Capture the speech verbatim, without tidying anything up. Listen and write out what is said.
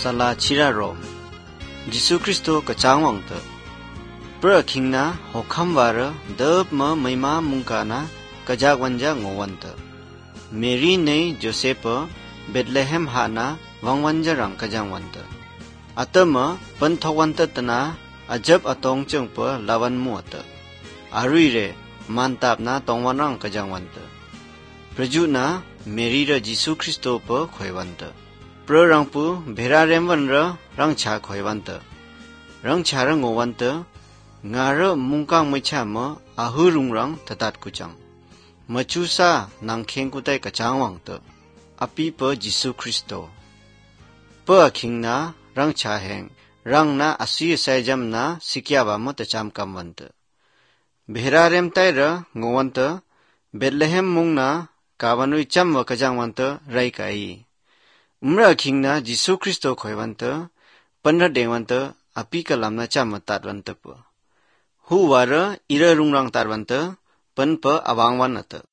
sala chira rom Jisu Kristo kachang wang te pra kingna hokam wara dab ma maima mungkana kajak wanja ngowan te Mary ne Joseph Bethlehem hana wangwanja rang kajang wan te atama panthok wan te tana ajab atong cheng pa lawan mu te arui re mantap na tongwan rang kajang wan te praju na Mary ra Jisu Kristo pa khoi wan te pro rang pu bhera rem wan ra rang cha khoi wan te rang cha ra ngo wan te nga ra mungkang mai cha ma ahu rung rang tatat kuchang machusa nang kheng kutai kachang wang te api pa Jisu Kristo pa khingna rang cha heng rang na asi sai jam na sikya ba mo ta cham kam wan te bhera rem tai ra ngo wan te Bethlehem mung na kawanui cham wa kajang wan te rai kai umra khingna Jisu Kristo khoi wan te panra deng wan te api kalam na cham tat wan te pa hu wara ira rung rang tar wan te pan pa awang wan at